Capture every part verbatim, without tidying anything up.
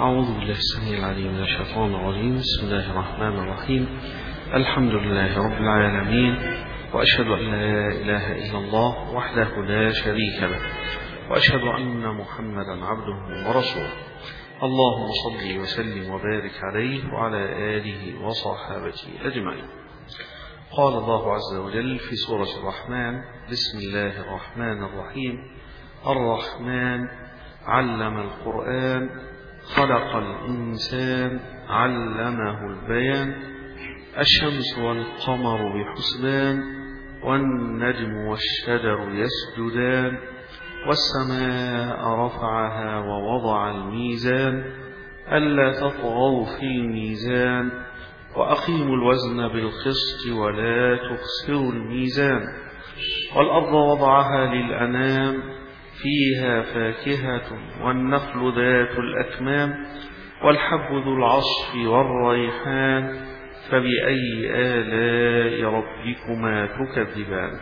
أعوذ بالله السميع العليم من الشيطان الرجيم. بسم الله الرحمن الرحيم. الحمد لله رب العالمين، وأشهد أن لا إله إلا الله وحده لا شريك له، وأشهد أن محمدا عبده ورسوله. اللهم صل وسلم وبارك عليه وعلى آله وصحابته أجمعين. قال الله عز وجل في سورة الرحمن: بسم الله الرحمن الرحيم. الرحمن علم القرآن، خلق الإنسان، علمه البيان. الشمس والقمر بحسبان، والنجم والشجر يسجدان، والسماء رفعها ووضع الميزان، ألا تطغوا في الميزان، وأقيموا الوزن بالقسط ولا تخسروا الميزان. والأرض وضعها للأنام، فيها فاكهة والنخل ذات الأكمام، والحب ذو العصف والريحان، فبأي آلاء ربكما تكذبان.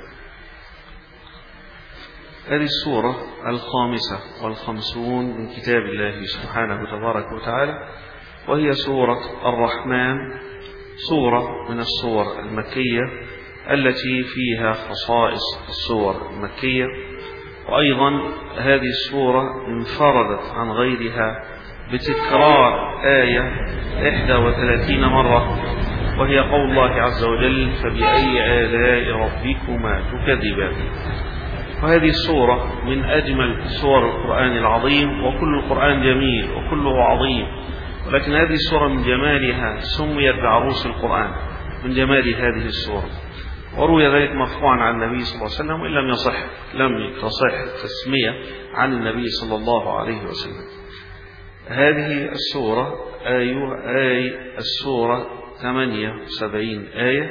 هذه السورة الخامسة والخمسون من كتاب الله سبحانه تبارك وتعالى، وهي سورة الرحمن، سورة من السور المكية التي فيها خصائص السور المكية. وأيضا هذه السورة انفردت عن غيرها بتكرار آية إحدى وثلاثين مرة، وهي قول الله عز وجل: فبأي آلاء ربكما تكذبان. وهذه السورة من أجمل سور القرآن العظيم، وكل القرآن جميل وكله عظيم، ولكن هذه السورة من جمالها سميت بعروس القرآن، من جمال هذه السورة. وروي ذلك مرفوعا عن النبي صلى الله عليه وسلم، وإن لم يصح لم تصح التسمية عن النبي صلى الله عليه وسلم. هذه السورة آي آي السورة ثمانية وسبعين آية.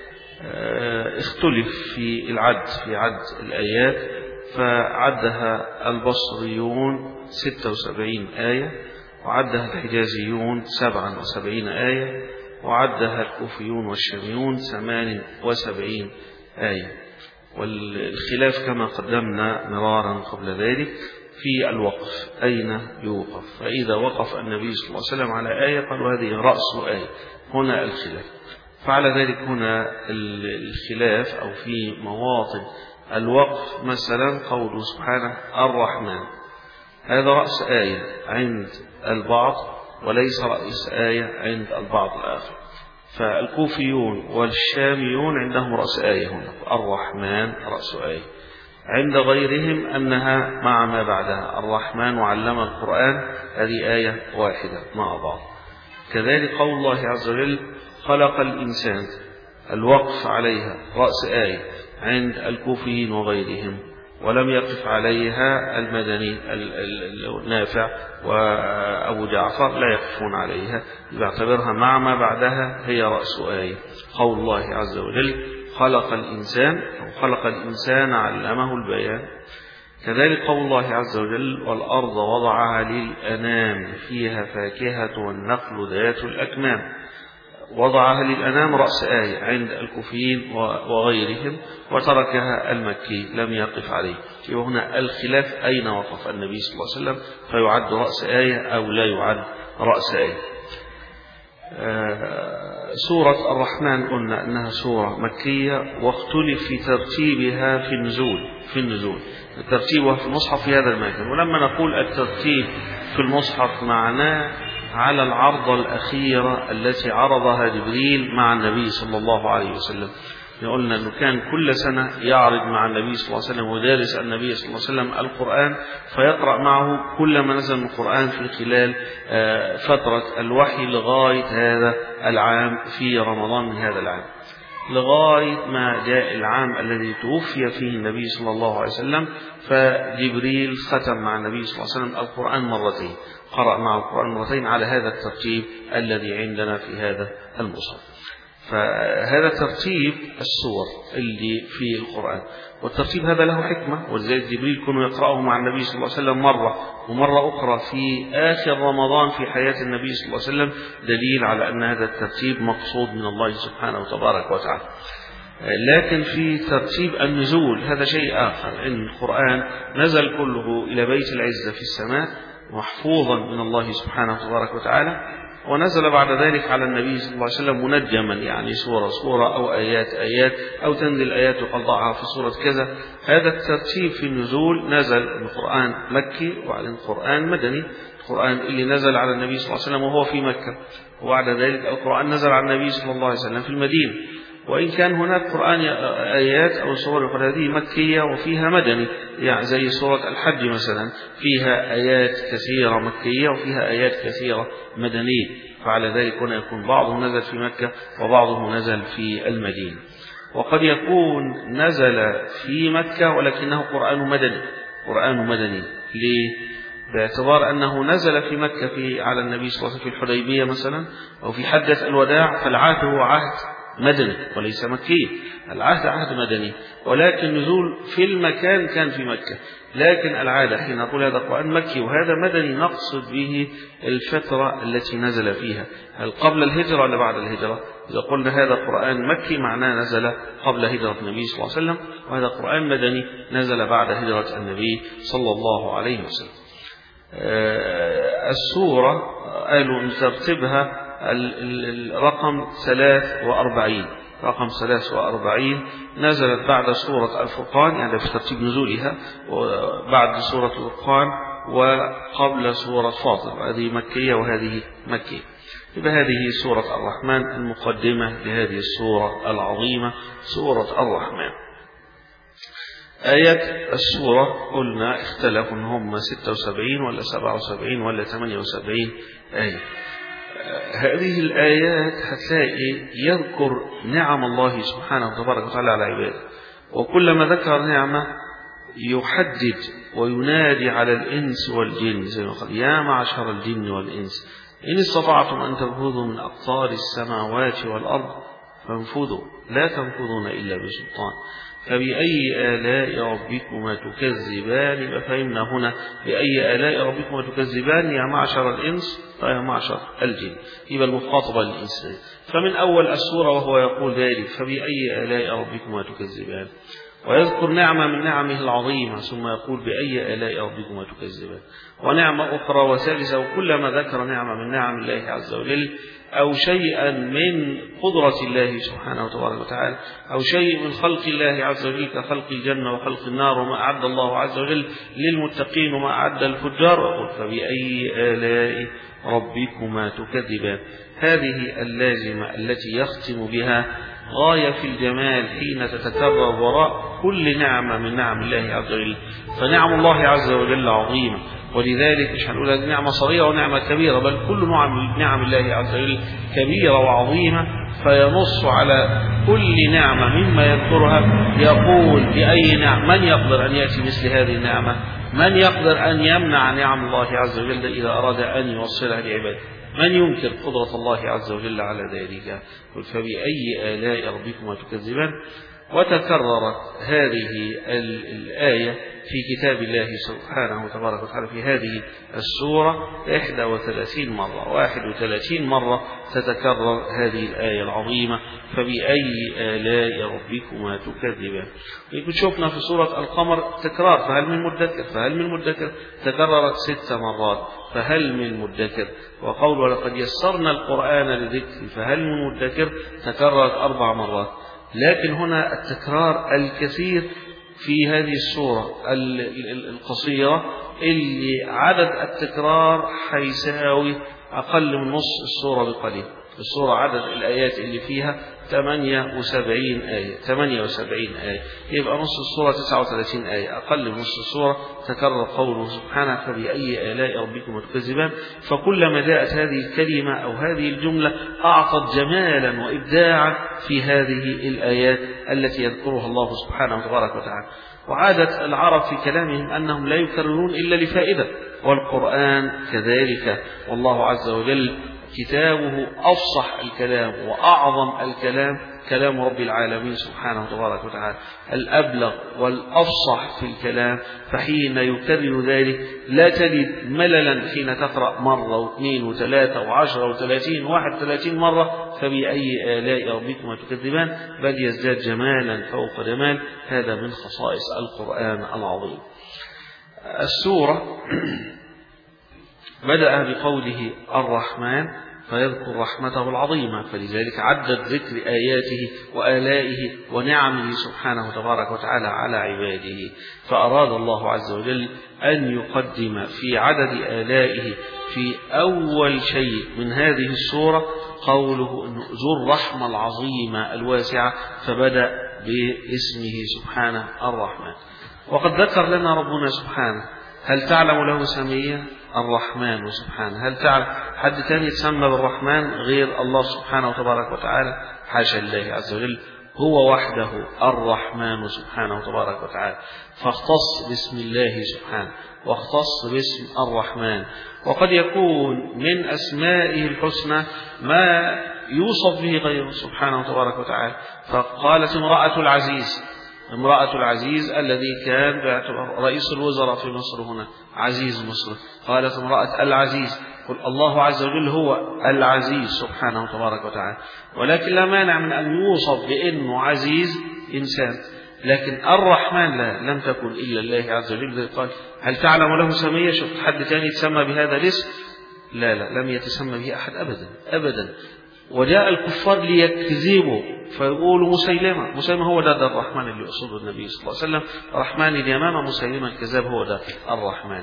اختلف في العد في عد الآيات، فعدها البصريون ستة وسبعين آية، وعدها الحجازيون سبعة وسبعين آية، وعدها الكوفيون والشاميون ثمان وسبعين آية. والخلاف كما قدمنا مرارا قبل ذلك في الوقف، أين يوقف. فإذا وقف النبي صلى الله عليه وسلم على آية قالوا هذه رأس آية، هنا الخلاف. فعلى ذلك هنا الخلاف أو في مواطن الوقف، مثلا قوله سبحانه الرحمن، هذا رأس آية عند البعض وليس رأس آية عند البعض الآخر. فالكوفيون والشاميون عندهم رأس آية هنا، الرحمن رأس آية. عند غيرهم أنها مع ما بعدها، الرحمن وعلم القرآن، هذه آية واحدة مع بعض. كذلك قول الله عز وجل خلق الإنسان، الوقف عليها رأس آية عند الكوفيين وغيرهم، ولم يقف عليها المدني النافع وأبو جعفر، لا يقفون عليها، يعتبرها مع ما بعدها هي رأس آية. قول الله عز وجل خلق الإنسان، خلق الإنسان علمه البيان. كذلك قول الله عز وجل والأرض وضعها للأنام، فيها فاكهة والنخل ذات الأكمام. وضعها للأنام رأس آية عند الكوفيين وغيرهم، وتركها المكي لم يقف عليه. وهنا الخلاف أين وقف النبي صلى الله عليه وسلم، فيعد رأس آية أو لا يعد رأس آية. سورة الرحمن قلنا أنها سورة مكية، واختلف في ترتيبها في النزول في النزول ترتيبها في المصحف في هذا المكان. ولما نقول الترتيب في المصحف معناه على العرضة الأخيرة التي عرضها جبريل مع النبي صلى الله عليه وسلم. قلنا أنه كان كل سنة يعرض مع النبي صلى الله عليه وسلم ودارس النبي صلى الله عليه وسلم القرآن، فيقرأ معه كل ما نزل من القرآن في خلال فترة الوحي لغاية هذا العام، في رمضان من هذا العام، لغاية ما جاء العام الذي توفي فيه النبي صلى الله عليه وسلم. فجبريل ختم مع النبي صلى الله عليه وسلم القرآن مرتين، قرأ مع القرآن مرتين على هذا الترتيب الذي عندنا في هذا المصحف. فهذا ترتيب السور اللي في القرآن، والترتيب هذا له حكمة، ولذلك جبريل كانوا يقرأه مع النبي صلى الله عليه وسلم مرة، ومرة أخرى في آخر رمضان في حياة النبي صلى الله عليه وسلم، دليل على أن هذا الترتيب مقصود من الله سبحانه وتبارك وتعالى. لكن في ترتيب النزول هذا شيء آخر، إن القرآن نزل كله إلى بيت العزة في السماء، محفوظا من الله سبحانه تبارك وتعالى، ونزل بعد ذلك على النبي صلى الله عليه وسلم منجما، يعني سورة سورة أو آيات آيات، أو تنزل آيات وقد ضعها في سورة كذا. هذا الترتيب في النزول، نزل القرآن مكي وبعدين القرآن مدني. القرآن اللي نزل على النبي صلى الله عليه وسلم وهو في مكة، وبعد ذلك القرآن نزل على النبي صلى الله عليه وسلم في المدينة. وإن كان هناك قرآن آيات أو سور هذه مكية وفيها مدني، يعني زي سورة الحج مثلا فيها آيات كثيرة مكية وفيها آيات كثيرة مدنية، فعلى ذلك هنا يكون بعضه نزل في مكة وبعضه نزل في المدينة. وقد يكون نزل في مكة ولكنه قرآن مدني، قرآن مدني ليه؟ باعتبار أنه نزل في مكة في على النبي صلى الله عليه وسلم في الحديبية مثلا أو في حجة الوداع، فالعهد هو عهد مدني وليس مكي، العهد عهد مدني، ولكن نزول في المكان كان في مكة. لكن العادة حين نقول هذا قرآن مكي وهذا مدني نقصد به الفترة التي نزل فيها، هل قبل الهجرة ولا بعد الهجرة؟ إذا قلنا هذا قرآن مكي معناه نزل قبل هجرة النبي صلى الله عليه وسلم، وهذا قرآن مدني نزل بعد هجرة النبي صلى الله عليه وسلم. السورة قالوا أن ترتيبها الرقم ثلاث وأربعين، رقم ثلاث وأربعين نزلت بعد سورة الفرقان، يعني في ترتيب نزولها بعد سورة الفرقان وقبل سورة فاطر، هذه مكية وهذه مكية. يبقى هذه سورة الرحمن المقدمة لهذه السورة العظيمة سورة الرحمن. آيات السورة قلنا اختلفوا ان هم ستة وسبعين ولا سبعة وسبعين ولا ثمانية وسبعين آية. هذه الآيات هتلاقي يذكر نعم الله سبحانه وتبارك وتعالى على عباده، وكلما ذكر نعمة يحدد وينادي على الإنس والجن، زي ما قال يا معشر الجن والإنس إن استطعتم أن تنفذوا من أقطار السماوات والأرض فانفذوا لا تنفذون إلا بسلطان فبأي آلاء ربكما تكذبان. فهمنا هنا بأي آلاء ربكما تكذبان يا معشر الإنس ويا معشر الجن، يبقى المخاطبة للإنسان. فمن أول السورة وهو يقول ذلك فبأي آلاء ربكما تكذبان، ويذكر نعمة من نعمه العظيمة ثم يقول بأي آلاء ربكما تكذبان، ونعمة أخرى وثالثة. وكلما ذكر نعمة من نعم الله عز وجل أو شيئا من قدرة الله سبحانه وتبارك وتعالى أو شيء من خلق الله عز وجل كخلق الجنة وخلق النار وما أعد الله عز وجل للمتقين وما أعد الفجار، وقل فبأي آلاء ربكما تكذبان. هذه اللازمة التي يختم بها غاية في الجمال حين تتكرر وراء كل نعمة من نعم الله عز وجل. فنعم الله عز وجل عظيمة، ولذلك مش هنقول هذه نعمة صغيرة ونعمة كبيرة، بل كل نعم نعم الله عز وجل كبيرة وعظيمة، فينص على كل نعمة مما يذكرها يقول بأي نعم، من يقدر أن يأتي مثل هذه النعمة؟ من يقدر أن يمنع نعم الله عز وجل إذا أراد أن يوصلها لعباده؟ من ينكر قدرة الله عز وجل على ذلك؟ قل فبأي آلاء ربكما تكذبان. وتكررت هذه الآية في كتاب الله سبحانه وتبارك وتعالى في هذه السورة إحدى وثلاثين مرة، واحد وثلاثين مرة تتكرر هذه الآية العظيمة فبأي آلاء ربكما تكذبان. يمكن شفنا في سورة القمر تكرار فهل من مدكر، فهل من مدكر تكررت ست مرات، فهل من مدكر. وقول ولقد يسرنا القرآن للذكر فهل من مدكر تكررت أربع مرات. لكن هنا التكرار الكثير في هذه السورة القصيرة اللي عدد التكرار حيساوي أقل من نصف السورة بقليل. السورة عدد الآيات اللي فيها ثمانية وسبعين آية، ثمانية وسبعين آية، يبقى نصف السورة تسعة وثلاثين آية، أقل من نصف السورة تكرر قوله سبحانه فبأي آلاء ربكم تكذبان. فكلما جاءت هذه الكلمة أو هذه الجملة أعطت جمالا وإبداعا في هذه الآيات التي يذكرها الله سبحانه وتبارك وتعالى. وعادة العرب في كلامهم أنهم لا يكررون إلا لفائدة، والقرآن كذلك، والله عز وجل كتابه أفصح الكلام وأعظم الكلام كلام رب العالمين سبحانه وتبارك وتعالى، الأبلغ والأفصح في الكلام. فحين يكرر ذلك لا تجد مللا حين تقرأ مرة واثنين وثلاثة وعشرة وثلاثين واحد وثلاثين مرة فبأي آلاء ربكما تكذبان، بل يزداد جمالا فوق جمال. هذا من خصائص القرآن العظيم. السورة بدأ بقوله الرحمن فيذكر رحمته العظيمة، فلذلك عدد ذكر آياته وآلائه ونعمه سبحانه تبارك وتعالى على عباده. فأراد الله عز وجل أن يقدم في عدد آلائه في أول شيء من هذه السورة قوله أنه ذو الرحمة العظيمة الواسعة، فبدأ باسمه سبحانه الرحمن. وقد ذكر لنا ربنا سبحانه هل تعلم له سمية؟ الرحمن سبحانه. هل تعلم حد ثاني يتسمى بالرحمن غير الله سبحانه وتبارك وتعالى؟ حاشا الله عز وجل، هو وحده الرحمن سبحانه وتبارك وتعالى، فاختص باسم الله سبحانه واختص باسم الرحمن. وقد يكون من أسمائه الحسنى ما يوصف به غيره سبحانه وتبارك وتعالى. فقالت امرأة العزيز، امرأة العزيز الذي كان رئيس الوزراء في مصر هنا عزيز مصر، قالت امرأة العزيز. قل الله عز وجل هو العزيز سبحانه وتبارك وتعالى، ولكن لا مانع من أن يوصف بأنه عزيز إنسان. لكن الرحمن لا، لم تكن إلا الله عز وجل. قال هل تعلم له سمية؟ شفت حد ثاني يتسمى بهذا الاسم؟ لا لا، لم يتسمى به أحد أبدا أبدا. وجاء الكفار ليكذبوا فيقولوا مسيلمة، مسيلمة هو ده, ده الرحمن اللي يقصده النبي صلى الله عليه وسلم، رحمن اليمامة مسيلمة الكذاب هو ده الرحمن.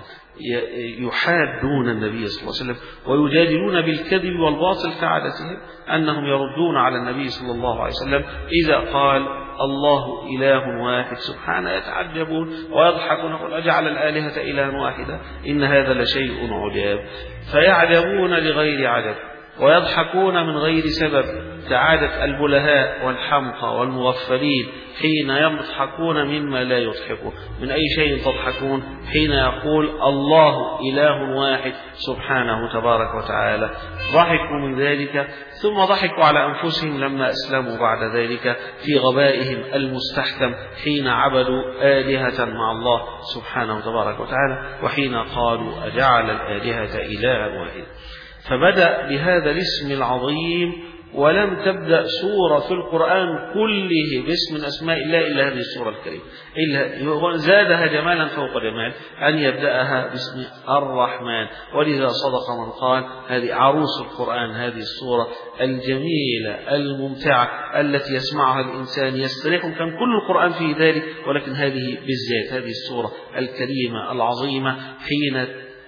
يحادون النبي صلى الله عليه وسلم ويجادلون بالكذب والباطل كعادتهم، أنهم يردون على النبي صلى الله عليه وسلم إذا قال الله إله واحد سبحانه، يتعجبون ويضحكون يقول أجعل الآلهة إلها واحدة إن هذا لشيء عجاب. فيعجبون لغير عجب ويضحكون من غير سبب، كعادة البلهاء والحمقى والمغفلين حين يضحكون مما لا يضحكون. من أي شيء تضحكون؟ حين يقول الله إله واحد سبحانه تبارك وتعالى. ضحكوا من ذلك، ثم ضحكوا على أنفسهم لما أسلموا بعد ذلك في غبائهم المستحكم، حين عبدوا آلهة مع الله سبحانه تبارك وتعالى، وحين قالوا أجعل الآلهة إلها واحد. فبدأ بهذا الاسم العظيم، ولم تبدأ سورة في القرآن كله باسم من أسماء الله إلا هذه السورة الكريمة، إلا زادها جمالا فوق جمال أن يبدأها باسم الرحمن. ولذا صدق من قال هذه عروس القرآن، هذه السورة الجميلة الممتعة التي يسمعها الإنسان يستريح. كان كل القرآن في ذلك، ولكن هذه بالذات هذه السورة الكريمة العظيمة حين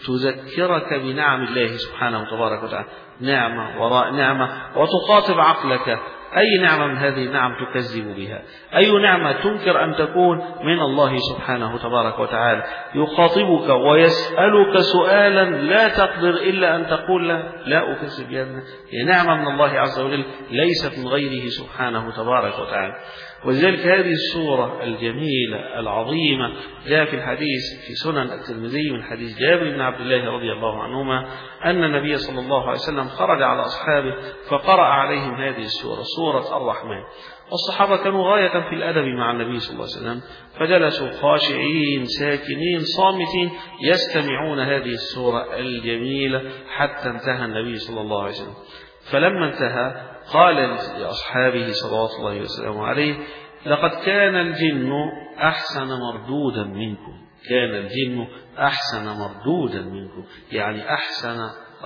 تذكرك بنعم الله سبحانه تبارك وتعالى، نعمة وراء نعمة، وتخاطب عقلك أي نعمة من هذه النعم تكذب بها، أي نعمة تنكر أن تكون من الله سبحانه تبارك وتعالى. يخاطبك ويسألك سؤالا لا تقدر إلا أن تقول له لا أكذب بها، هي نعمة من الله عز وجل ليست من غيره سبحانه تبارك وتعالى. ولذلك هذه السورة الجميلة العظيمة جاء في الحديث في سنن الترمذي من حديث جابر بن عبد الله رضي الله عنهما أن النبي صلى الله عليه وسلم خرج على أصحابه فقرأ عليهم هذه السورة، سورة الرحمن. والصحابة كانوا غاية في الأدب مع النبي صلى الله عليه وسلم، فجلسوا خاشعين ساكنين صامتين يستمعون هذه السورة الجميلة حتى انتهى النبي صلى الله عليه وسلم. فلما انتهى قال لأصحابه صلوات الله وسلامه عليه لقد كان الجن أحسن مردودا منكم، كان الجن أحسن مردودا منكم، يعني أحسن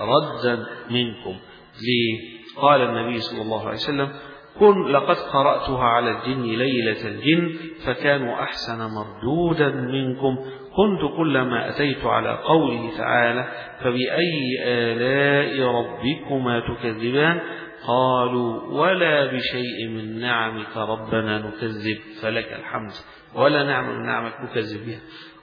ردا منكم. ليه؟ قال النبي صلى الله عليه وسلم كن لقد قرأتها على الجن ليلة الجن فكانوا أحسن مردودا منكم، كنت كلما أتيت على قوله تعالى فبأي آلاء ربكما تكذبان قالوا ولا بشيء من نعمك ربنا نكذب فلك الحمد، ولا نعم من نعمك نكذب بها،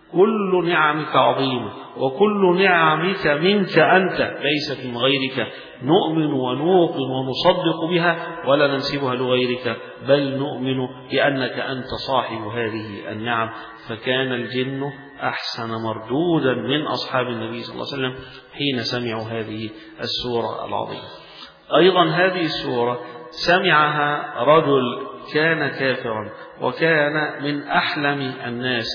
كل نعمك عظيمة وكل نعمك منك أنت ليست من غيرك، نؤمن ونوقن ونصدق بها ولا ننسبها لغيرك، بل نؤمن بأنك أنت صاحب هذه النعم. فكان الجن أحسن مردودا من أصحاب النبي صلى الله عليه وسلم حين سمعوا هذه السورة العظيمة. أيضا هذه السورة سمعها رجل كان كافرا وكان من أحلم الناس،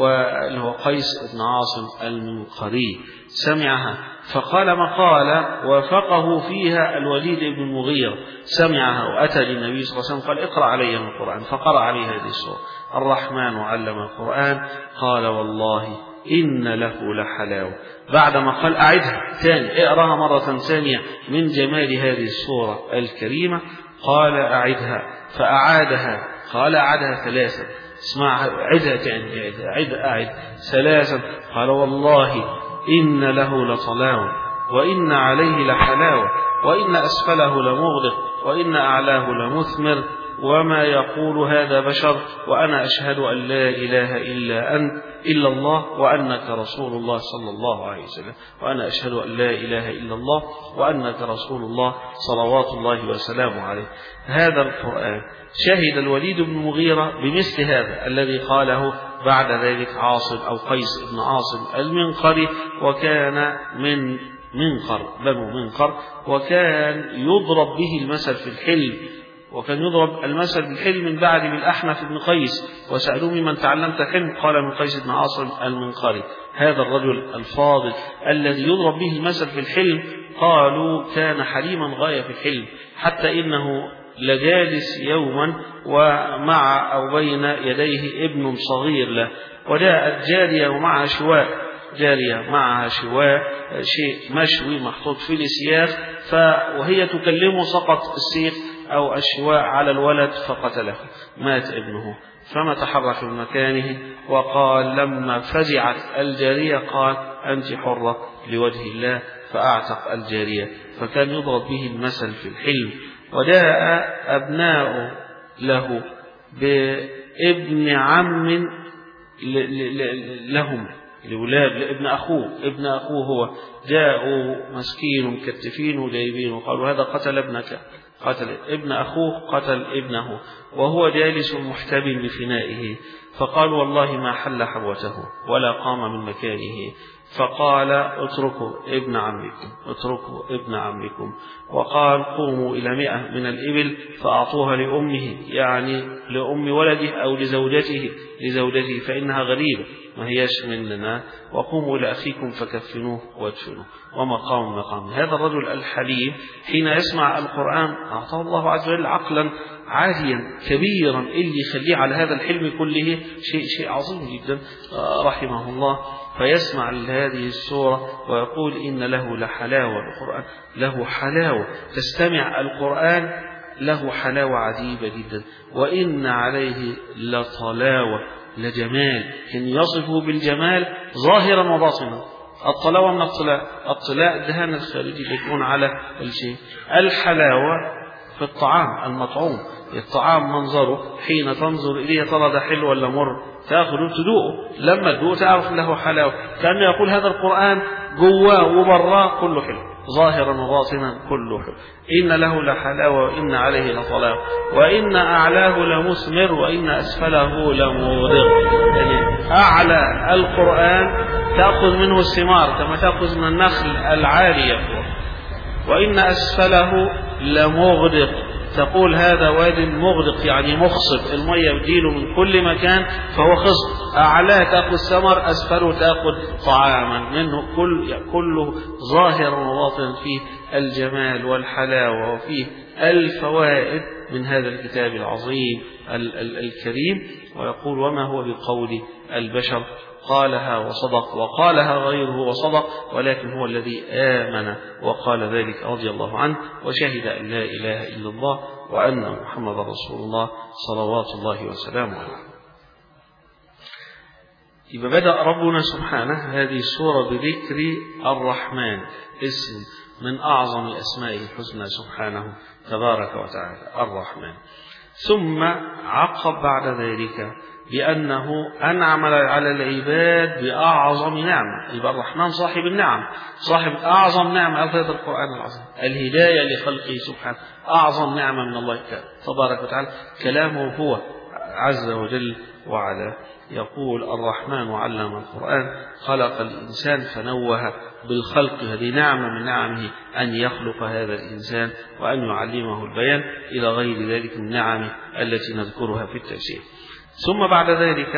وهو قيس بن عاصم المنقري، سمعها فقال مقالة وافقه فيها الوليد بن المغيرة، سمعها وأتى للنبي صلى الله عليه وسلم قال اقرأ علي من القرآن، فقرأ عليه هذه السورة الرحمن علم القرآن، قال والله إن له لحلاوة. بعدما قال أعدها ثاني، اقراها مرة ثانية من جمال هذه السورة الكريمة، قال أعدها فأعادها، قال أعدها ثلاثا، اسمعها عدها تاني، عد أعد ثلاثا، قال والله إن له لطلاوة وإن عليه لحلاوة وإن أسفله لمغدق وإن أعلاه لمثمر وما يقول هذا بشر وأنا أشهد أن لا إله إلا أنت إلا الله وأنك رسول الله صلى الله عليه وسلم، وأنا أشهد أن لا إله إلا الله وأنك رسول الله صلوات الله وسلامه عليه. هذا القرآن شهد الوليد بن المغيرة بمثل هذا الذي قاله بعد ذلك عاصم أو قيس بن عاصم المنقري، وكان من منقر بنو منقر، وكان يضرب به المثل في الحلم، وكان يضرب المثل بالحلم من بعد بالأحنف بن قيس، وسألوه ممن تعلمت حلم؟ قال من قيس بن عاصم المنقري. هذا الرجل الفاضل الذي يضرب به المثل في الحلم قالوا كان حليما غاية في الحلم، حتى إنه لجالس يوما ومع أو بين يديه ابن صغير له، وجاءت جارية ومعها شواء، جارية معها شواء شيء مشوي محطوط في السياخ، وهي تكلمه سقط السيخ أو الشواء على الولد فقتله، مات ابنه، فما تحرك من مكانه، وقال لما فزعت الجارية قال أنت حرة لوجه الله، فأعتق الجارية. فكان يضرب به المثل في الحلم. وجاء أبناء له بابن عم لهم لولاد لابن أخوه، ابن أخوه هو، جاءوا مسكين كتفين وجايبين وقالوا هذا قتل ابنك، قتل ابن أخوه، قتل ابنه وهو جالس محتبل بفنائه، فقالوا والله ما حل حبوته ولا قام من مكانه، فقال اتركوا ابن عمكم، اتركوا ابن عمكم، وقال قوموا إلى مئة من الإبل فأعطوها لأمه، يعني لأم ولده أو لزوجته لزوجته فإنها غريبة ما هياش مننا، وقوموا إلى أخيكم فكفنوه وادفنوه، ومقام مقام. هذا الرجل الحليم حين يسمع القرآن أعطاه الله عز وجل عقلا عاليا كبيرا اللي يخليه على هذا الحلم كله شيء شيء عظيم جدا رحمه الله، فيسمع هذه السورة ويقول إن له لحلاوة، القرآن له حلاوة، تستمع القرآن له حلاوة عجيبة جدا، وإن عليه لطلاوة لجمال، إن يصفه بالجمال ظاهرا وباطنا. الطلاوة من الطلاء، الطلاء الدهان الخارجي اللي يكون على الشيء، الحلاوة في الطعام المطعوم، الطعام منظره حين تنظر إليه ترى ده حلو ولا مر، تأخذه تدوقه، لما تدوقه تعرف له حلاوة، كأنه يقول هذا القرآن جواه وبراه كله حلو، ظاهرا وباطنا كله حلو. إن له لحلاوة وإن عليه لطلاوة وإن أعلاه لمثمر وإن أسفله لمغدق. يعني أعلى القرآن تأخذ منه الثمار كما تأخذ من النخل العالية، وإن أسفله لمغدق، تقول هذا واد مغدق يعني مخصب، المية بديله من كل مكان فهو خصب، أعلاه تأخذ ثمر، أسفله تأخذ طعاما منه، كل كله ظاهر وباطن فيه الجمال والحلاوة وفيه الفوائد من هذا الكتاب العظيم الكريم. ويقول وما هو بقول البشر، قالها وصدق وقالها غيره وصدق، ولكن هو الذي آمن وقال ذلك رضي الله عنه وشهد أن لا إله إلا الله وأن محمد رسول الله صلوات الله وسلامه عليه. إذا بدأ ربنا سبحانه هذه السورة بذكر الرحمن، اسم من أعظم أسمائه الحسنى سبحانه تبارك وتعالى الرحمن، ثم عقب بعد ذلك بأنه أنعم على العباد بأعظم نعمة، يبقى الرحمن صاحب النعم، صاحب أعظم نعمة في هذا القرآن العظيم، الهداية لخلقه سبحانه، أعظم نعمة من الله تبارك وتعالى، كلامه هو عز وجل وعلا. يقول الرحمن علم القرآن، خلق الإنسان فنوه بالخلق، هذه نعمة من نعمه أن يخلق هذا الإنسان وأن يعلمه البيان، إلى غير ذلك من النعم التي نذكرها في التفسير. ثم بعد ذلك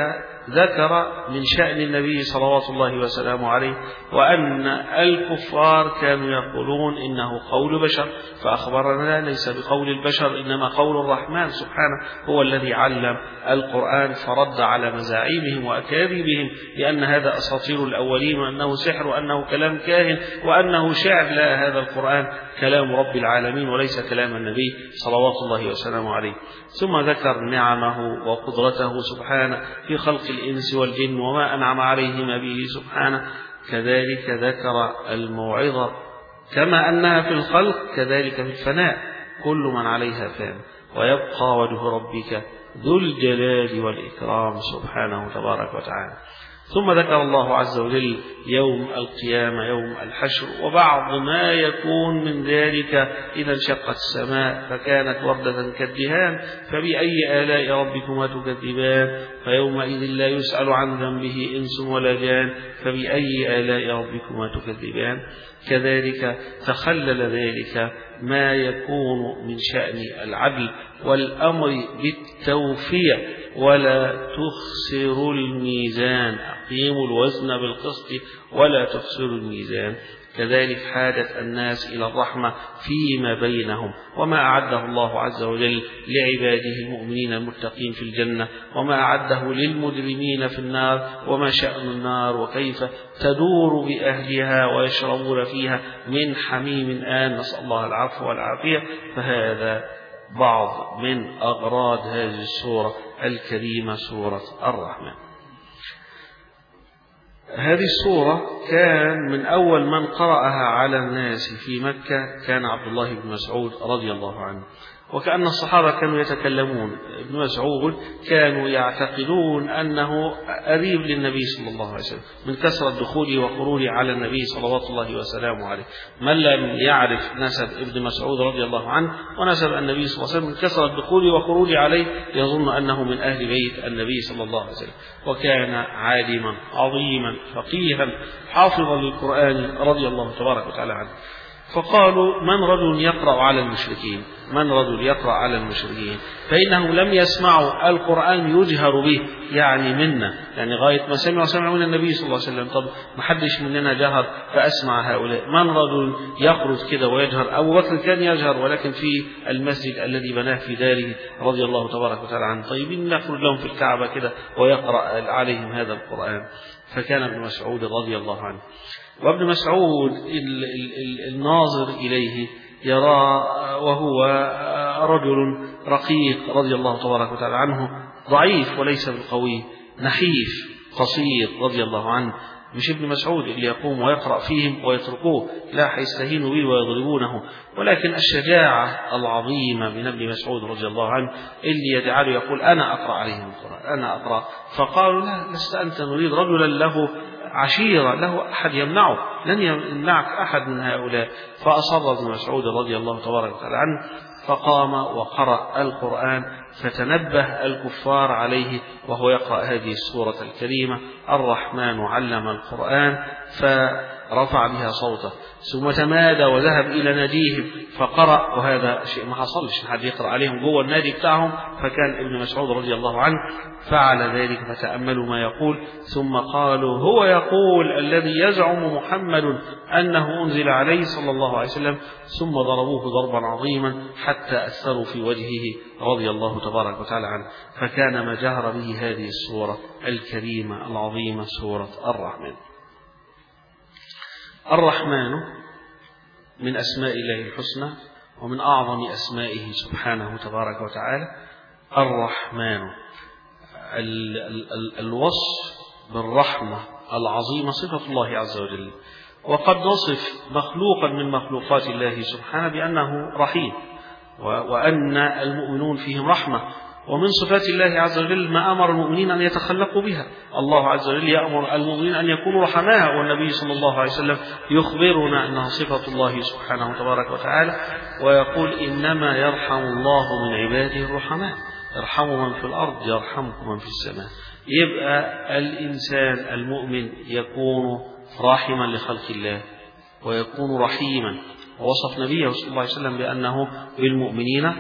ذكر من شأن النبي صلوات الله وسلامه عليه وأن الكفار كانوا يقولون إنه قول بشر، فأخبرنا ليس بقول البشر إنما قول الرحمن سبحانه هو الذي علم القرآن، فرد على مزاعيمهم وأكاذيبهم بأن هذا أساطير الأولين وأنه سحر وأنه كلام كاهن وأنه شعر. لا، هذا القرآن كلام رب العالمين وليس كلام النبي صلوات الله وسلامه عليه. ثم ذكر نعمه وقدرته سبحانه في خلق الإنس والجن وما أنعم عليهما به سبحانه. كذلك ذكر الموعظة كما أنها في الخلق كذلك في الفناء، كل من عليها فان ويبقى وجه ربك ذو الجلال والإكرام سبحانه تبارك وتعالى. ثم ذكر الله عز وجل يوم القيامة، يوم الحشر، وبعض ما يكون من ذلك إذا انشقت السماء فكانت وردة كالدهان فبأي آلاء ربكما تكذبان فيومئذ لا يسأل عن ذنبه إنس ولا جان فبأي آلاء ربكما تكذبان. كذلك تخلل ذلك ما يكون من شأن العدل والأمر بالتوفية ولا تخسروا الميزان، أقيموا الوزن بالقسط ولا تخسروا الميزان. كذلك حاجة الناس إلى الرحمة فيما بينهم وما أعده الله عز وجل لعباده المؤمنين المتقين في الجنة وما أعده للمجرمين في النار وما شأن النار وكيف تدور بأهلها ويشربون فيها من حميم آن، نسأل الله العفو والعافية. فهذا بعض من أغراض هذه السورة الكريمة سورة الرحمن. هذه السورة كان من أول من قرأها على الناس في مكة كان عبد الله بن مسعود رضي الله عنه، وكأن الصحابة كانوا يتكلمون. ابن مسعود كانوا يعتقدون أنه قريب للنبي صلى الله عليه وسلم من كثرة دخوله وخروجه على النبي صلوات الله وسلامه عليه. من لم يعرف نسب ابن مسعود رضي الله عنه ونسب النبي صلى الله عليه وسلم من كثرة دخوله وخروجه عليه يظن أنه من أهل بيت النبي صلى الله عليه وسلم. وكان عالما عظيما فقيها حافظا للقرآن رضي الله تبارك وتعالى عنه. فقالوا من رجل يقرأ على المشركين، من رجل يقرأ على المشركين فإنهم لم يسمعوا القرآن يجهر به، يعني منا، يعني غاية ما سمعوا سمعوا من النبي صلى الله عليه وسلم. طب ما حدش مننا جهر فأسمع هؤلاء. من رجل يخرج كده ويجهر؟ أبو بكر كان يجهر ولكن في المسجد الذي بناه في داره رضي الله تبارك وتعالى عنه. طيبين نخرج لهم في الكعبة كده ويقرأ عليهم هذا القرآن. فكان ابن مسعود رضي الله عنه. وابن مسعود الناظر إليه يرى وهو رجل رقيق رضي الله تبارك وتعالى عنه، ضعيف وليس بالقوي، نحيف قصير رضي الله عنه. مش ابن مسعود اللي يقوم ويقرأ فيهم ويتركوه، لا، حيستهينوا به ويضربونه، ولكن الشجاعة العظيمة من ابن مسعود رضي الله عنه اللي يجعله يقول أنا أقرأ عليهم القرآن، أنا أقرأ. فقالوا لا، لست أنت، نريد رجلا له عشيرة، له أحد يمنعه، لن يمنعك أحد من هؤلاء. فأصر ابن مسعود رضي الله تبارك وتعالى عنه فقام وقرأ القرآن، فتنبه الكفار عليه وهو يقرأ هذه السورة الكريمة الرحمن علم القرآن، فرفع بها صوته ثم تمادى وذهب إلى ناديهم فقرأ. وهذا شيء ما حصلش، حد يقرأ عليهم جوه النادي بتاعهم، فكان ابن مسعود رضي الله عنه فعل ذلك. فتأملوا ما يقول: ثم قالوا هو يقول الذي يزعم محمد أنه أنزل عليه صلى الله عليه وسلم، ثم ضربوه ضربا عظيما حتى أثروا في وجهه رضي الله تبارك وتعالى عنه. فكان ما جهر به هذه السورة الكريمة العظيمة سورة الرحمن. الرحمن من أسماء الله الحسنى ومن أعظم أسمائه سبحانه تبارك وتعالى. الرحمن ال ال ال الوصف بالرحمة العظيمة صفة الله عز وجل، وقد نصف مخلوقا من مخلوقات الله سبحانه بأنه رحيم، وأن المؤمنون فيهم رحمة. ومن صفات الله عز وجل ما أمر المؤمنين أن يتخلقوا بها. الله عز وجل يأمر المؤمنين أن يكونوا رحماء، والنبي صلى الله عليه وسلم يخبرنا أنها صفة الله سبحانه تبارك وتعالى، ويقول إنما يرحم الله من عباده الرحماء، يرحموا من في الأرض يرحمكم من في السماء. يبقى الإنسان المؤمن يكون راحما لخلق الله ويكون رحيما. ووصف نبيه صلى الله عليه وسلم بأنه بالمؤمنين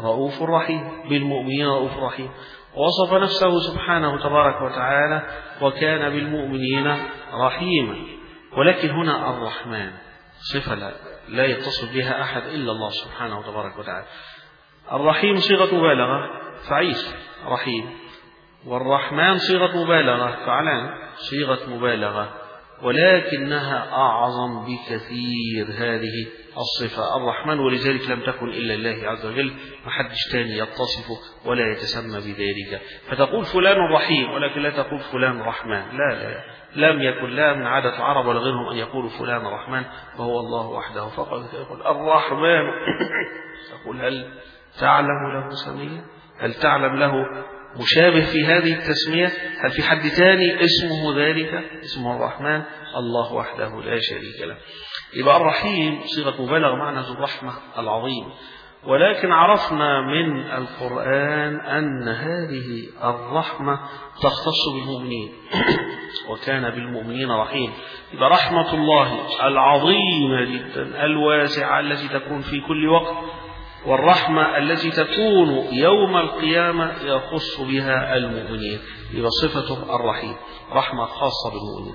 رؤوف رحيم، بالمؤمنين رؤوف رحيم. وصف نفسه سبحانه تبارك وتعالى وكان بالمؤمنين رحيما. ولكن هنا الرحمن صفة لا, لا يتصف بها أحد إلا الله سبحانه تبارك وتعالى. الرحيم صيغة مبالغة فعيل رحيم، والرحمن صيغة مبالغة فعلان صيغة مبالغة، ولكنها أعظم بكثير هذه الصفة الرحمن، ولذلك لم تكن إلا الله عز وجل، محدش تاني يتصفه ولا يتسمى بذلك. فتقول فلان رحيم ولكن لا تقول فلان رحمن، لا لا لم يكن لا من عادة العرب ولا غيرهم أن يقولوا فلان رحمن، فهو الله وحده فقط يقول الرحمن. تقول هل تعلم له سميا؟ هل تعلم له مشابه في هذه التسمية؟ هل في حد تاني اسمه ذلك؟ اسمه الرحمن، الله وحده لا شريك له. يبقى الرحيم صيغة مبالغة معنى ذو الرحمة العظيم. ولكن عرفنا من القرآن أن هذه الرحمة تختص بالمؤمنين وكان بالمؤمنين رحيم. يبقى رحمة الله العظيمة جدا الواسعة التي تكون في كل وقت، والرحمة التي تكون يوم القيامة يخص بها المؤمنين، يبقى صفته الرحيم، رحمة خاصة بالمؤمنين.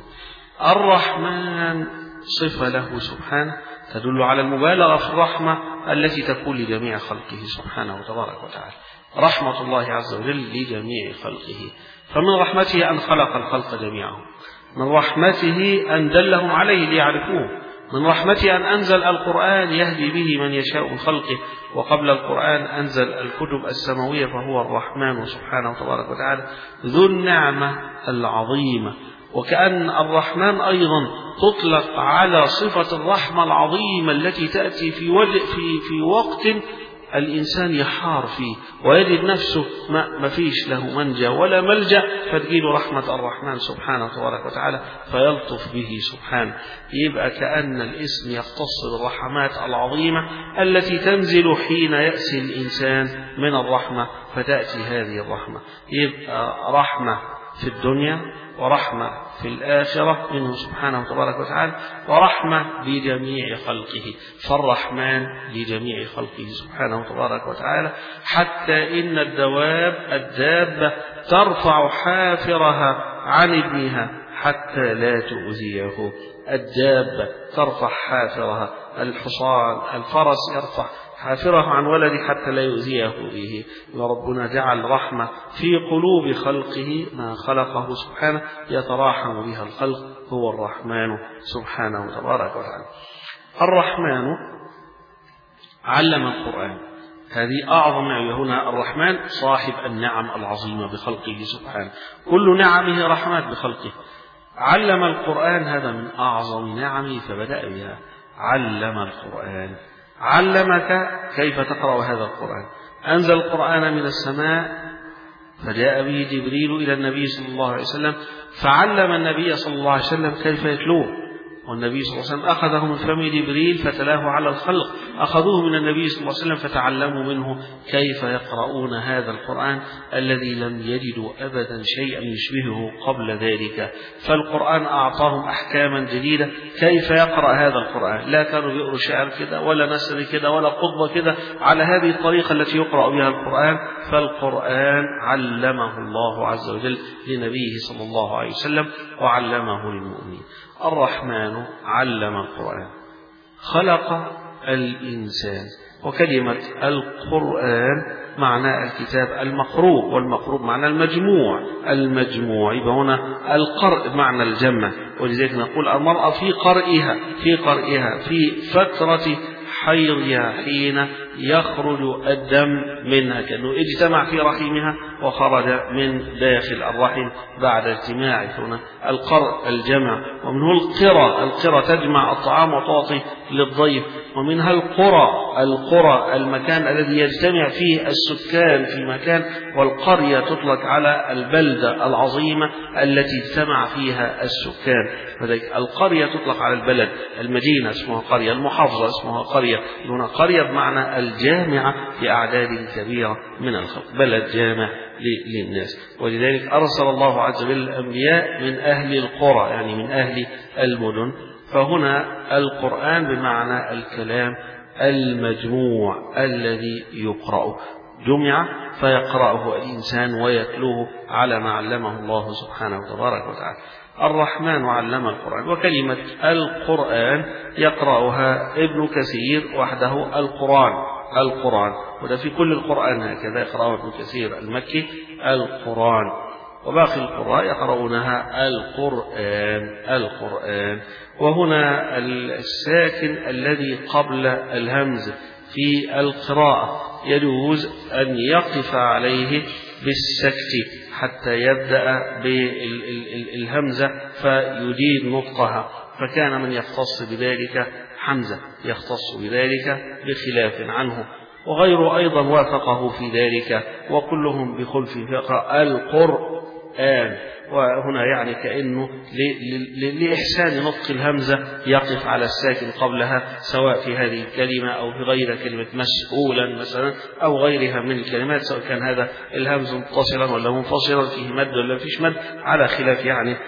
الرحمن صفة له سبحانه تدل على المبالغة في الرحمة التي تكون لجميع خلقه سبحانه وتبارك وتعالى. رحمة الله عز وجل لجميع خلقه، فمن رحمته أن خلق الخلق جميعهم، من رحمته أن دلهم عليه ليعرفوه، من رحمته أن أنزل القرآن يهدي به من يشاء من خلقه، وقبل القرآن أنزل الكتب السماوية، فهو الرحمن سبحانه وتبارك وتعالى ذو النعمة العظيمة. وكأن الرحمن أيضا تطلق على صفة الرحمة العظيمة التي تأتي في وجه في في وقت الإنسان يحار فيه ويجد نفسه ما, ما فيش له منجا ولا ملجأ، فتجيله رحمة الرحمن سبحانه تبارك وتعالى فيلطف به سبحانه. يبقى كأن الاسم يختص بالرحمات العظيمة التي تنزل حين يأسي الإنسان من الرحمة، فتأتي هذه الرحمة. يبقى رحمة في الدنيا ورحمة في الآخرة منه سبحانه تبارك وتعالى، ورحمة لجميع خلقه، فالرحمن لجميع خلقه سبحانه تبارك وتعالى. حتى إن الدواب الدابة ترفع حافرها عن ابنها حتى لا تؤذيه. الدابة ترفع حافرها، الحصان الفرس يرفع حافره عن ولده حتى لا يؤذيه به. وربنا جعل رحمة في قلوب خلقه ما خلقه سبحانه يتراحم بها الخلق، هو الرحمن سبحانه تبارك وتعالى. الرحمن علم القرآن، هذه أعظم نعمة. هنا الرحمن صاحب النعم العظيمة بخلقه سبحانه، كل نعمه رحمات بخلقه. علم القرآن، هذا من أعظم نعمه فبدأ بها. علم القرآن، علمك كيف تقرأ هذا القرآن. أنزل القرآن من السماء فجاء به جبريل إلى النبي صلى الله عليه وسلم فعلم النبي صلى الله عليه وسلم كيف يتلوه، والنبي صلى الله عليه وسلم أخذه من فم جبريل فتلاه على الخلق، أخذوه من النبي صلى الله عليه وسلم فتعلموا منه كيف يقرؤون هذا القرآن الذي لم يجدوا أبدا شيئا يشبهه قبل ذلك. فالقرآن أعطاهم أحكاما جديدة كيف يقرأ هذا القرآن. لا كانوا بيقروا شعر كده ولا نثر كده ولا خطبة كده على هذه الطريقة التي يقرأ بها القرآن، فالقرآن علمه الله عز وجل لنبيه صلى الله عليه وسلم وعلمه للمؤمنين. الرحمن علم القرآن، خلق الإنسان. وكلمة القرآن معنى الكتاب المقروء، والمقروء معنى المجموع، المجموع يبقى هنا القرء معنى الجمع. ولذلك نقول المرأة في قرئها في قرئها في فترة حيضها حين يخرج الدم منها، كأنه اجتمع في رحمها وخرج من داخل الرحم بعد اجتماعه. هنا القرء الجمع، ومنه القرى، القرى تجمع الطعام وتعطي للضيف. ومنها القرى، القرى المكان الذي يجتمع فيه السكان في مكان، والقرية تطلق على البلدة العظيمة التي اجتمع فيها السكان. فذلك القرية تطلق على البلد، المدينة اسمها قرية، المحافظة اسمها قرية. هنا قرية بمعنى الجامعة لأعداد كبيرة من الخلق، بلد جامع للناس. ولذلك أرسل الله عز وجل الأنبياء من أهل القرى، يعني من أهل المدن. فهنا القرآن بمعنى الكلام المجموع الذي يقرأه، جمع فيقرأه الإنسان ويتلوه على ما علمه الله سبحانه وتبارك وتعالى. الرحمن علم القرآن، وكلمة القرآن يقرأها ابن كثير وحده القرآن القرآن وده في كل القرآن هكذا يقرأه ابن كثير المكي القرآن، وباقي القراء يقرؤونها القرآن القرآن. وهنا الساكن الذي قبل الهمز في القراءة يجوز أن يقف عليه بالسكت حتى يبدأ بالهمزة فيدير نطقها، فكان من يختص بذلك حمزة يختص بذلك بخلاف عنه، وغيره أيضا وافقه في ذلك، وكلهم بخلف يقرأ القرآن. وهنا يعني كأنه لإحسان نطق الهمزة يقف على الساكن قبلها، سواء في هذه الكلمة أو في غير كلمة مسؤولا مثلا أو غيرها من الكلمات، سواء كان هذا الهمز متصلا ولا منفصلا، فيه مد ولا فيش مد، على خلاف يعني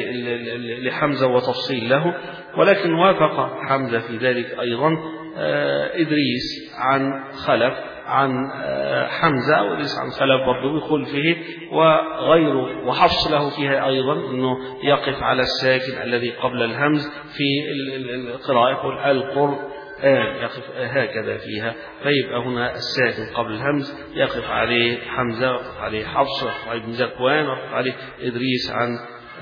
لحمزة وتفصيل له. ولكن وافق حمزة في ذلك أيضا إدريس عن خلف عن حمزة، وإدريس عن خلف برضه بخلفه وغيره، وحفص له فيها أيضا أنه يقف على الساكن الذي قبل الهمز في القراءة، يقول القرآن يقف هكذا فيها، فيبقى هنا الساكن قبل الهمز يقف عليه حمزة ويقف عليه حفص ويقف عليه ابن ذكوان ويقف عليه إدريس عن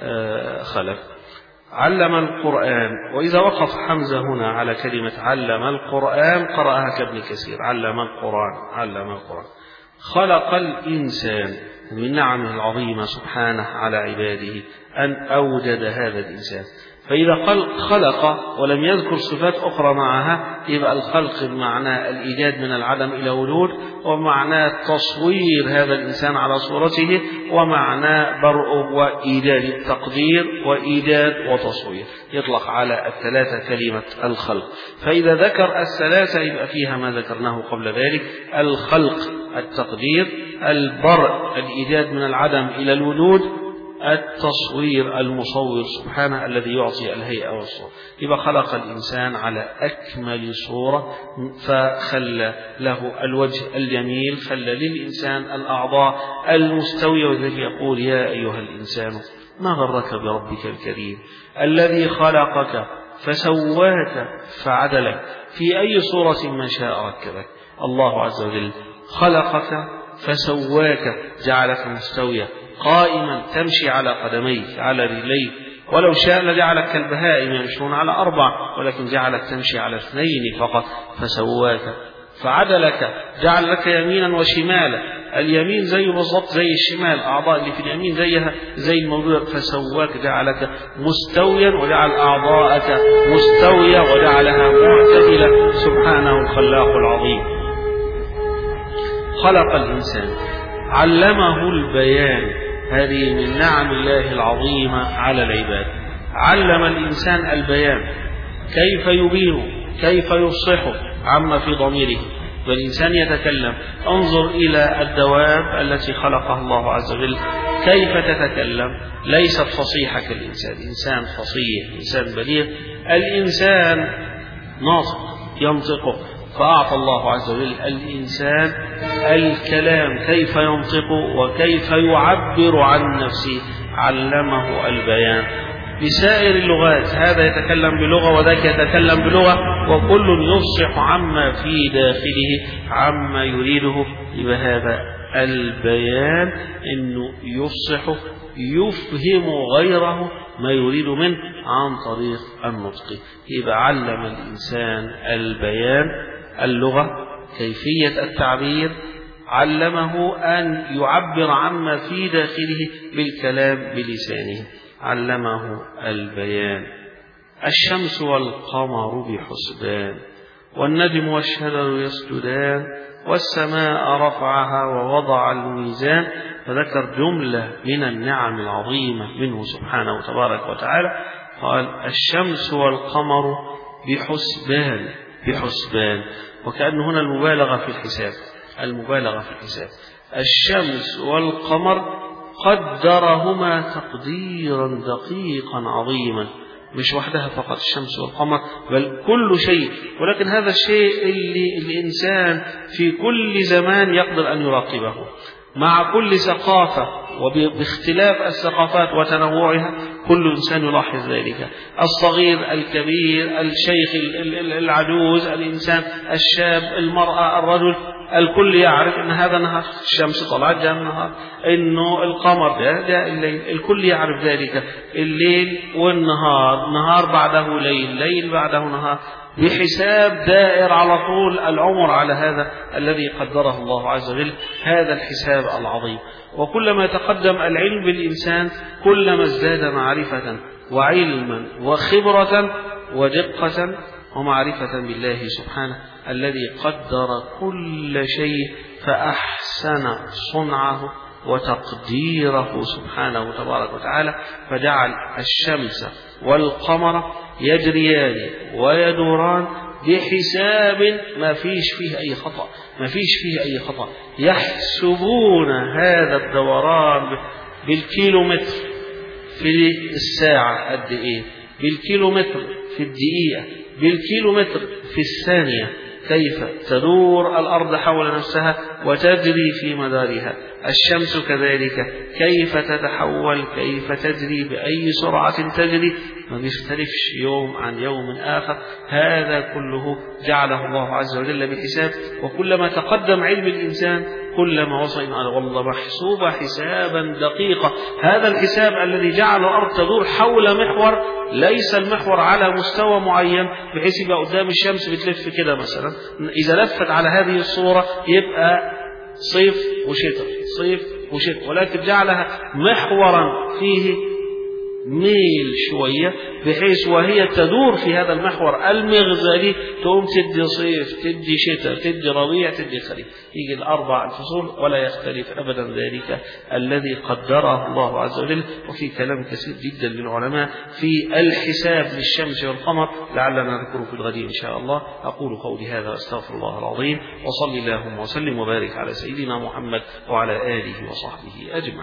خلف. علم القرآن، وإذا وقف حمزة هنا على كلمة علم القرآن قرأها كابن كثير علم القرآن علم القرآن. خلق الإنسان، من نعمه العظيمة سبحانه على عباده أن أوجد هذا الإنسان، فإذا قال خلق ولم يذكر صفات أخرى معها يبقى الخلق بمعنى الإيجاد من العدم إلى وجود، ومعنى تصوير هذا الإنسان على صورته، ومعنى برء وإيجاد التقدير وإيجاد وتصوير، يطلق على الثلاثة كلمة الخلق. فإذا ذكر الثلاثة يبقى فيها ما ذكرناه قبل ذلك، الخلق التقدير، البرء الإيجاد من العدم إلى الوجود، التصوير المصور سبحانه الذي يعطي الهيئة والصورة. يبقى خلق الإنسان على أكمل صورة، فخلى له الوجه الجميل، خلى للإنسان الأعضاء المستوية، وذلك يقول يا أيها الإنسان ما غرك بربك الكريم الذي خلقك فسواك فعدلك في أي صورة ما شاء ركبك. الله عز وجل خلقك فسواك، جعلك مستويا قائما تمشي على قدميك على رجليك، ولو شاء لجعلك كالبهائم يمشون على أربع، ولكن جعلك تمشي على اثنين فقط. فسواك فعدلك، جعل لك يمينا وشمالا، اليمين زي بالضبط زي الشمال، أعضاء اللي في اليمين زيها زي الموجودة. فسواك جعلك مستويا وجعل أعضاءك مستوية وجعلها معتدلة، سبحانه الخلاق العظيم. خلق الإنسان، علمه البيان، هذه من نعم الله العظيمة على العباد. علم الإنسان البيان، كيف يبينه، كيف يفصحه عما في ضميره. والإنسان يتكلم، انظر إلى الدواب التي خلقها الله عز وجل كيف تتكلم، ليست فصيحة كالإنسان، إنسان فصيح، إنسان بليغ، الإنسان ناطق ينطقه، فأعطى الله عز وجل الإنسان الكلام كيف ينطق وكيف يعبر عن نفسه، علمه البيان. بسائر اللغات، هذا يتكلم بلغة وذاك يتكلم بلغة، وكل يفصح عما في داخله عما يريده. يبقى هذا البيان إنه يفصح يفهم غيره ما يريد منه عن طريق النطق. يبقى علم الإنسان البيان، اللغة كيفية التعبير، علمه أن يعبر عما في داخله بالكلام بلسانه، علمه البيان. الشمس والقمر بحسبان والنجم والشجر يسجدان والسماء رفعها ووضع الميزان، فذكر جملة من النعم العظيمة منه سبحانه وتبارك وتعالى. قال الشمس والقمر بحسبان بحسبان، وكأن هنا المبالغة في الحساب، المبالغة في الحساب. الشمس والقمر قدرهما تقديرا دقيقا عظيما، مش وحدها فقط الشمس والقمر، بل كل شيء. ولكن هذا الشيء اللي الإنسان في كل زمان يقدر أن يراقبه مع كل ثقافة، وباختلاف الثقافات وتنوعها كل إنسان يلاحظ ذلك، الصغير الكبير، الشيخ العجوز، الإنسان الشاب، المرأة، الرجل، الكل يعرف أن هذا نهار، الشمس طلعت جاء النهار، أنه القمر جاء جاء الليل، الكل يعرف ذلك، الليل والنهار، نهار بعده ليل، ليل بعده نهار، بحساب دائر على طول العمر على هذا الذي قدره الله عز وجل، هذا الحساب العظيم. وكلما تقدم العلم بالإنسان كلما ازداد معرفة وعلما وخبرة ودقة ومعرفة بالله سبحانه الذي قدر كل شيء فأحسن صنعه وتقديره سبحانه تبارك وتعالى، فجعل الشمس والقمر يجريان ويدوران بحساب ما فيش فيه أي خطأ، ما فيش فيه أي خطأ، يحسبون هذا الدوران بالكيلومتر في الساعة قد إيه، بالكيلومتر في الدقيقة، بالكيلومتر في الثانية، كيف تدور الأرض حول نفسها وتجري في مدارها، الشمس كذلك كيف تتحول، كيف تجري، بأي سرعة تجري، ما بيختلفش يوم عن يوم آخر، هذا كله جعله الله عز وجل بحساب. وكلما تقدم علم الإنسان كلما وصل إلى والله محسوبة حسابا دقيقا، هذا الحساب الذي جعل الأرض تدور حول محور، ليس المحور على مستوى معين بحيث يبقى قدام الشمس بتلف كده مثلا، إذا لفت على هذه الصورة يبقى صيف وشتاء، صيف وشتاء، ولكن جعلها محورا فيه ميل شوية بحيث وهي تدور في هذا المحور المغزلي تقوم تدي صيف، تدي شتاء، تدي ربيع، تدي خريف، يجي الأربع الفصول ولا يختلف أبدا ذلك الذي قدره الله عز وجل. وفي كلام كثير جدا للعلماء في الحساب للشمس والقمر، لعلنا نذكره في الغد إن شاء الله. أقول قولي هذا أستغفر الله العظيم، وصلي اللهم وسلم وبارك على سيدنا محمد وعلى آله وصحبه أجمعين.